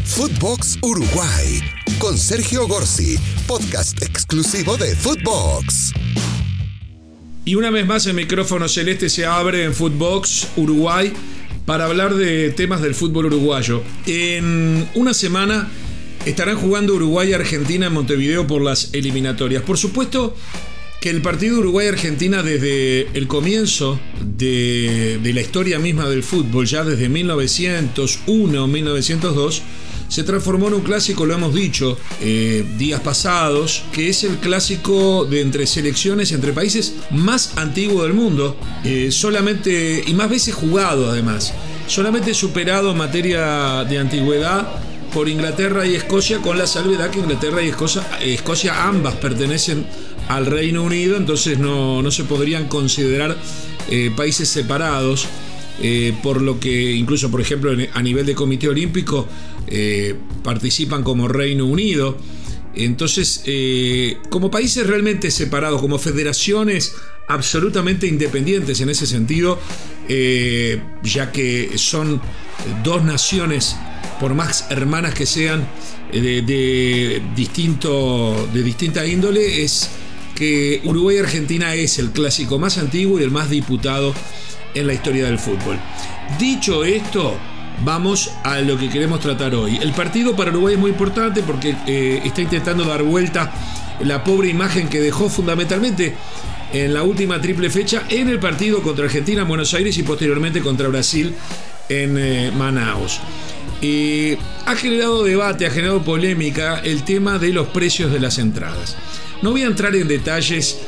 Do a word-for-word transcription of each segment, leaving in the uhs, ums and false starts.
Footbox Uruguay con Sergio Gorsi, podcast exclusivo de Footbox. Y una vez más el micrófono celeste se abre en Footbox Uruguay para hablar de temas del fútbol uruguayo. En una semana estarán jugando Uruguay y Argentina en Montevideo por las eliminatorias. Por supuesto que el partido Uruguay-Argentina desde el comienzo de, de la historia misma del fútbol, ya desde mil novecientos uno, mil novecientos dos, se transformó en un clásico, lo hemos dicho eh, días pasados, que es el clásico de entre selecciones, entre países más antiguo del mundo, eh, solamente y más veces jugado además, solamente superado en materia de antigüedad por Inglaterra y Escocia, con la salvedad que Inglaterra y Escocia, Escocia ambas pertenecen al Reino Unido, entonces no, no se podrían considerar eh, países separados, eh, por lo que incluso, por ejemplo, a nivel de Comité Olímpico eh, participan como Reino Unido. Entonces, eh, como países realmente separados, como federaciones absolutamente independientes en ese sentido, eh, ya que son dos naciones, por más hermanas que sean, de, de, distinto, de distinta índole, es que Uruguay y Argentina es el clásico más antiguo y el más disputado en la historia del fútbol. Dicho esto, vamos a lo que queremos tratar hoy. El partido para Uruguay es muy importante porque eh, está intentando dar vuelta la pobre imagen que dejó fundamentalmente en la última triple fecha en el partido contra Argentina en Buenos Aires y posteriormente contra Brasil en eh, Manaus. Eh, ha generado debate, ha generado polémica el tema de los precios de las entradas. No voy a entrar en detalles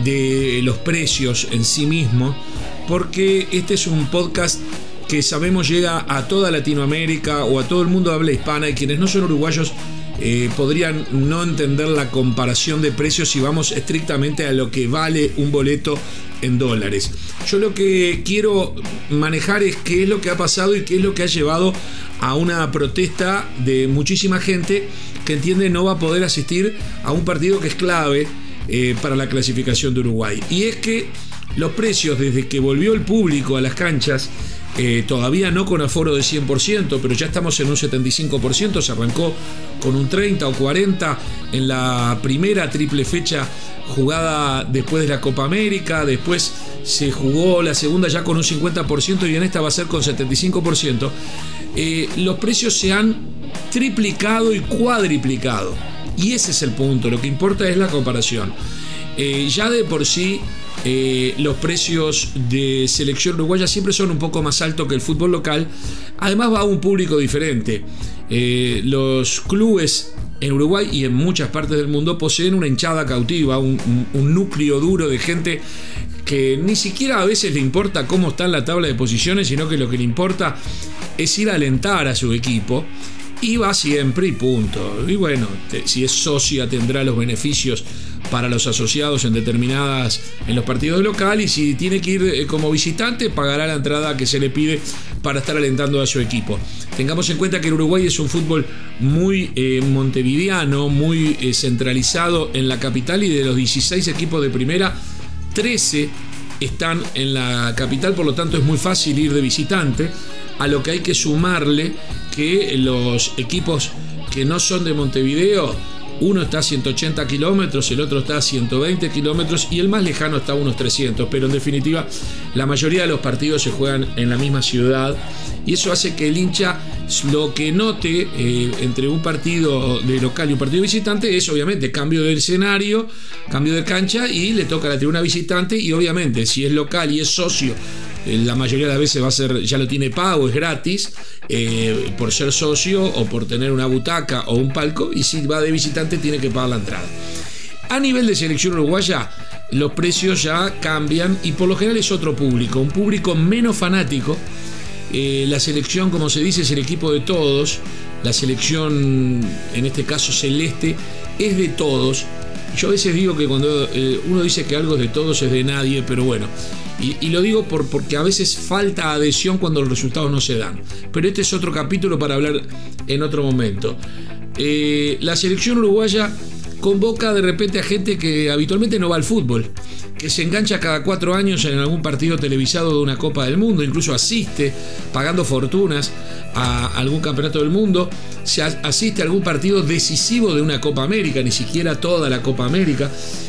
de los precios en sí mismo, porque este es un podcast que sabemos llega a toda Latinoamérica o a todo el mundo de habla hispana, y quienes no son uruguayos eh, podrían no entender la comparación de precios si vamos estrictamente a lo que vale un boleto en dólares. Yo lo que quiero manejar es qué es lo que ha pasado y qué es lo que ha llevado a una protesta de muchísima gente que entiende no va a poder asistir a un partido que es clave eh, para la clasificación de Uruguay. Y es que los precios, desde que volvió el público a las canchas, eh, todavía no con aforo de cien por ciento, pero ya estamos en un setenta y cinco por ciento, se arrancó con un treinta o cuarenta en la primera triple fecha jugada después de la Copa América, después se jugó la segunda ya con un cincuenta por ciento y en esta va a ser con setenta y cinco por ciento. Eh, los precios se han triplicado y cuadriplicado, y ese es el punto. Lo que importa es la comparación. Eh, ya de por sí eh, los precios de selección uruguaya siempre son un poco más altos que el fútbol local. Además va a un público diferente. Eh, los clubes en Uruguay y en muchas partes del mundo poseen una hinchada cautiva, un, un, un núcleo duro de gente que ni siquiera a veces le importa cómo está en la tabla de posiciones, sino que lo que le importa es ir a alentar a su equipo, y va siempre y punto. Y bueno, te, si es socia tendrá los beneficios para los asociados en determinadas, en los partidos de local, y si tiene que ir eh, como visitante, pagará la entrada que se le pide para estar alentando a su equipo. Tengamos en cuenta que el Uruguay es un fútbol muy eh, montevideano, muy eh, centralizado en la capital, y de los dieciséis equipos de primera, trece están en la capital, por lo tanto es muy fácil ir de visitante, a lo que hay que sumarle que los equipos que no son de Montevideo, uno está a ciento ochenta kilómetros, el otro está a ciento veinte kilómetros y el más lejano está a unos trescientos, pero en definitiva la mayoría de los partidos se juegan en la misma ciudad, y eso hace que el hincha lo que note eh, entre un partido de local y un partido de visitante es obviamente cambio de escenario, cambio de cancha, y le toca la tribuna visitante, y obviamente si es local y es socio, eh, la mayoría de las veces va a ser, ya lo tiene pago, es gratis, eh, por ser socio o por tener una butaca o un palco, y si va de visitante tiene que pagar la entrada. A nivel de selección uruguaya, los precios ya cambian y por lo general es otro público, un público menos fanático. Eh, la selección, como se dice, es el equipo de todos. La selección, en este caso celeste, es de todos. Yo a veces digo que cuando eh, uno dice que algo es de todos es de nadie, pero bueno, y, y lo digo por, porque a veces falta adhesión cuando los resultados no se dan, pero este es otro capítulo para hablar en otro momento. Eh, la selección uruguaya convoca de repente a gente que habitualmente no va al fútbol, que que se engancha cada cuatro años en algún partido televisado de una Copa del Mundo, incluso asiste pagando fortunas a algún campeonato del mundo, se asiste a algún partido decisivo de una Copa América, ni siquiera toda la Copa América,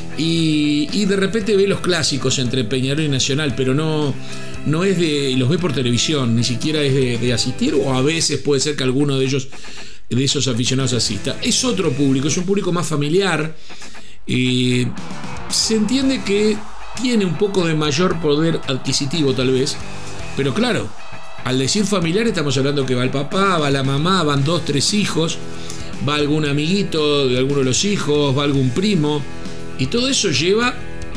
y, y de repente ve los clásicos entre Peñarol y Nacional, pero no, no es de, los ve por televisión, ni siquiera es de, de asistir, o a veces puede ser que alguno de ellos, de esos aficionados, asista. Es otro público, es un público más familiar. Eh, se entiende que tiene un poco de mayor poder adquisitivo tal vez, pero claro, al decir familiar estamos hablando que va el papá, va la mamá, van dos, tres hijos, va algún amiguito de alguno de los hijos, va algún primo, y todo eso lleva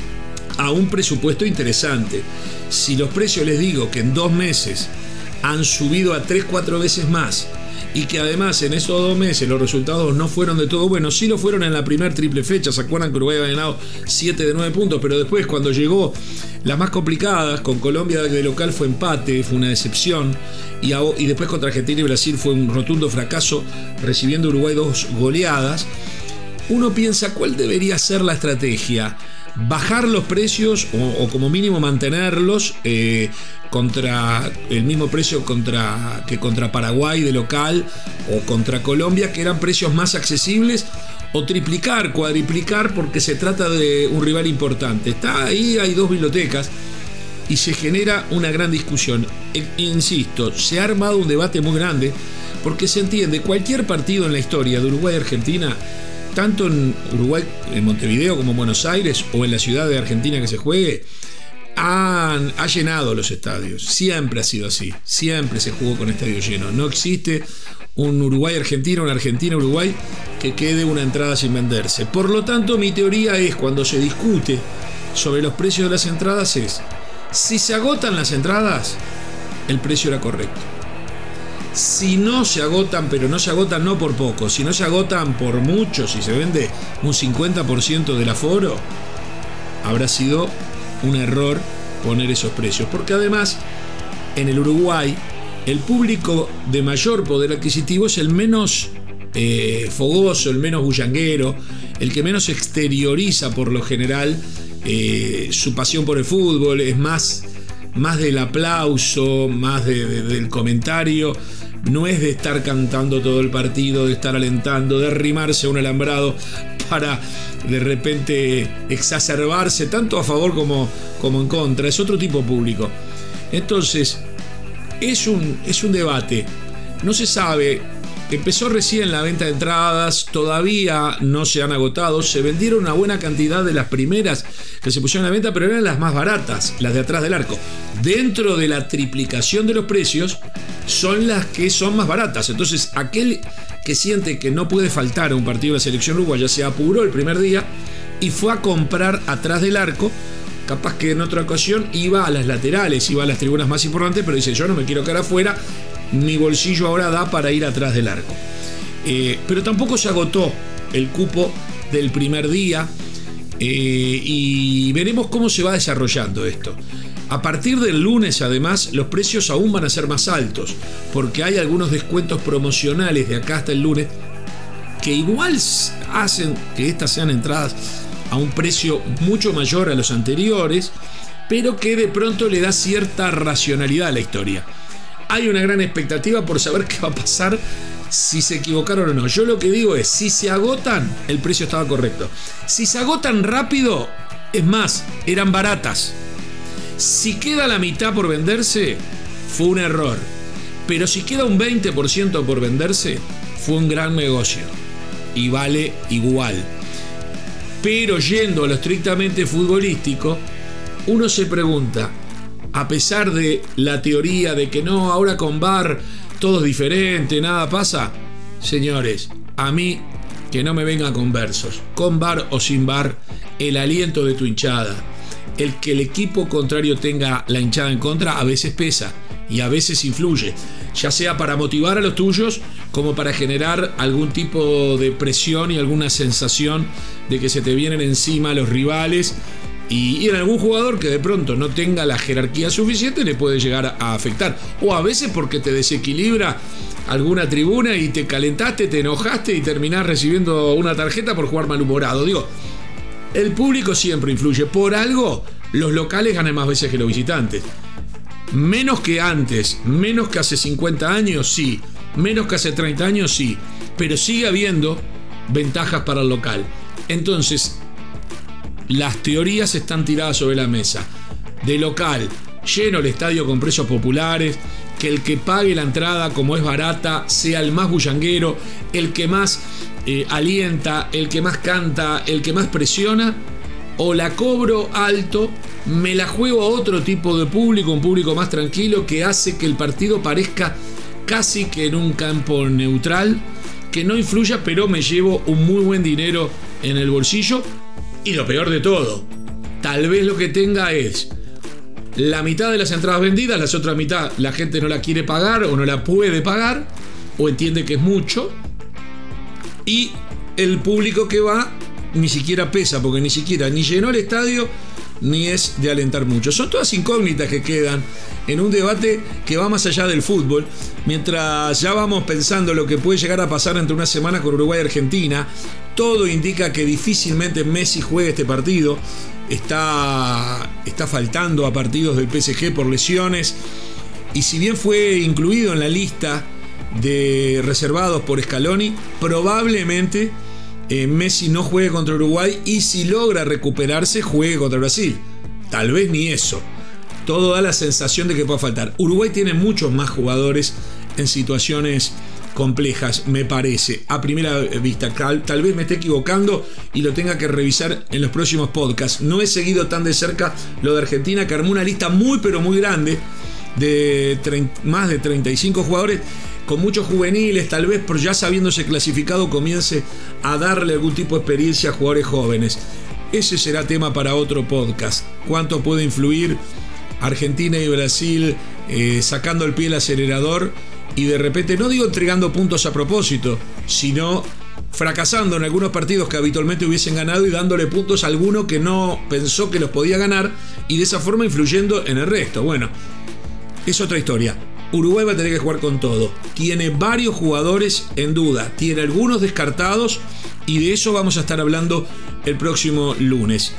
a un presupuesto interesante. Si los precios, les digo, que en dos meses han subido a tres, cuatro veces más, y que además en esos dos meses los resultados no fueron de todo buenos, sí lo fueron en la primer triple fecha. ¿Se acuerdan que Uruguay había ganado siete de nueve puntos? Pero después, cuando llegó las más complicadas, con Colombia de local fue empate, fue una decepción, y, a, y después contra Argentina y Brasil fue un rotundo fracaso, recibiendo Uruguay dos goleadas. Uno piensa, ¿cuál debería ser la estrategia? Bajar los precios o, o como mínimo mantenerlos eh, contra el mismo precio contra, que contra Paraguay de local o contra Colombia, que eran precios más accesibles, o triplicar, cuadriplicar, porque se trata de un rival importante. Está ahí, hay dos bibliotecas y se genera una gran discusión. E, insisto, se ha armado un debate muy grande porque se entiende, cualquier partido en la historia de Uruguay y Argentina, tanto en Uruguay, en Montevideo, como en Buenos Aires o en la ciudad de Argentina que se juegue, han, ha llenado los estadios. Siempre ha sido así, siempre se jugó con estadio lleno. No existe un Uruguay-Argentina, un Argentina-Uruguay que quede una entrada sin venderse. Por lo tanto, mi teoría es, cuando se discute sobre los precios de las entradas, es: si se agotan las entradas, el precio era correcto. Si no se agotan, pero no se agotan no por poco, si no se agotan por mucho, si se vende un cincuenta por ciento del aforo, habrá sido un error poner esos precios. Porque además, en el Uruguay, el público de mayor poder adquisitivo es el menos eh, fogoso, el menos bullanguero, el que menos exterioriza por lo general eh, su pasión por el fútbol. Es más, más del aplauso, más de, de, del comentario. No es de estar cantando todo el partido, de estar alentando, de arrimarse a un alambrado para de repente exacerbarse tanto a favor como, como en contra. Es otro tipo de público. Entonces, es un, es un debate. No se sabe. Empezó recién la venta de entradas, todavía no se han agotado. Se vendieron una buena cantidad de las primeras que se pusieron a la venta, pero eran las más baratas, las de atrás del arco. Dentro de la triplicación de los precios, son las que son más baratas. Entonces, aquel que siente que no puede faltar a un partido de la selección uruguaya se apuró el primer día y fue a comprar atrás del arco. Capaz que en otra ocasión iba a las laterales, iba a las tribunas más importantes, pero dice: yo no me quiero quedar afuera, mi bolsillo ahora da para ir atrás del arco. Eh, pero tampoco se agotó el cupo del primer día, eh, y veremos cómo se va desarrollando esto. A partir del lunes, además, los precios aún van a ser más altos, porque hay algunos descuentos promocionales de acá hasta el lunes que igual hacen que estas sean entradas a un precio mucho mayor a los anteriores, pero que de pronto le da cierta racionalidad a la historia. Hay una gran expectativa por saber qué va a pasar, si se equivocaron o no. Yo lo que digo es, si se agotan, el precio estaba correcto. Si se agotan rápido, es más, eran baratas. Si queda la mitad por venderse, fue un error. Pero si queda un veinte por ciento por venderse, fue un gran negocio. Y vale igual. Pero yendo a lo estrictamente futbolístico, uno se pregunta, a pesar de la teoría de que no, ahora con V A R todo es diferente, nada pasa. Señores, a mí que no me vengan con versos. Con V A R o sin V A R, el aliento de tu hinchada, el que el equipo contrario tenga la hinchada en contra, a veces pesa y a veces influye, ya sea para motivar a los tuyos como para generar algún tipo de presión y alguna sensación de que se te vienen encima los rivales, y, y en algún jugador que de pronto no tenga la jerarquía suficiente le puede llegar a afectar, o a veces porque te desequilibra alguna tribuna y te calentaste, te enojaste y terminás recibiendo una tarjeta por jugar malhumorado. Digo, el público siempre influye. Por algo los locales ganan más veces que los visitantes. Menos que antes, menos que hace cincuenta años, sí. Menos que hace treinta años, sí. Pero sigue habiendo ventajas para el local. Entonces, las teorías están tiradas sobre la mesa. De local, lleno el estadio con precios populares, que el que pague la entrada, como es barata, sea el más bullanguero, el que más eh, alienta, el que más canta, el que más presiona, o la cobro alto, me la juego a otro tipo de público, un público más tranquilo, que hace que el partido parezca casi que en un campo neutral, que no influya, pero me llevo un muy buen dinero en el bolsillo. Y lo peor de todo, tal vez lo que tenga es la mitad de las entradas vendidas, la otra mitad la gente no la quiere pagar o no la puede pagar o entiende que es mucho, y el público que va ni siquiera pesa, porque ni siquiera ni llenó el estadio ni es de alentar mucho. Son todas incógnitas que quedan en un debate que va más allá del fútbol, mientras ya vamos pensando lo que puede llegar a pasar entre una semana con Uruguay y Argentina. Todo indica que difícilmente Messi juegue este partido. Está, está faltando a partidos del P S G por lesiones, y si bien fue incluido en la lista de reservados por Scaloni, probablemente eh, Messi no juegue contra Uruguay, y si logra recuperarse juegue contra Brasil. Tal vez ni eso. Todo da la sensación de que pueda faltar. Uruguay tiene muchos más jugadores en situaciones complejas, me parece, a primera vista. Tal, tal vez me esté equivocando y lo tenga que revisar en los próximos podcasts. No he seguido tan de cerca lo de Argentina, que armó una lista muy pero muy grande de treinta, más de treinta y cinco jugadores, con muchos juveniles. Tal vez por ya sabiéndose clasificado comience a darle algún tipo de experiencia a jugadores jóvenes. Ese será tema para otro podcast. ¿Cuánto puede influir Argentina y Brasil eh, sacando el pie del acelerador y de repente, no digo entregando puntos a propósito, sino fracasando en algunos partidos que habitualmente hubiesen ganado y dándole puntos a alguno que no pensó que los podía ganar, y de esa forma influyendo en el resto? Bueno, es otra historia. Uruguay va a tener que jugar con todo. Tiene varios jugadores en duda, tiene algunos descartados, y de eso vamos a estar hablando el próximo lunes.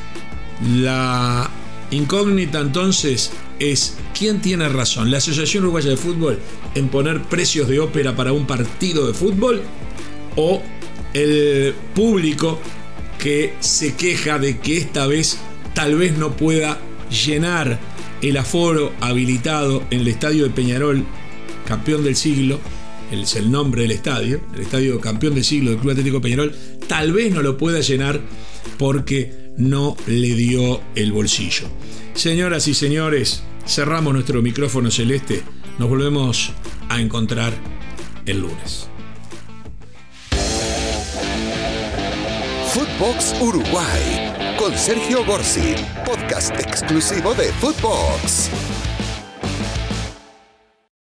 La incógnita entonces es: ¿quién tiene razón? ¿La Asociación Uruguaya de Fútbol en poner precios de ópera para un partido de fútbol, o el público que se queja de que esta vez tal vez no pueda llenar el aforo habilitado en el estadio de Peñarol, campeón del siglo? Es el nombre del estadio, el estadio campeón del siglo del Club Atlético Peñarol. Tal vez no lo pueda llenar porque no le dio el bolsillo. Señoras y señores, cerramos nuestro micrófono celeste. Nos volvemos a encontrar el lunes. Footbox Uruguay con Sergio Gorsi, podcast exclusivo de Footbox.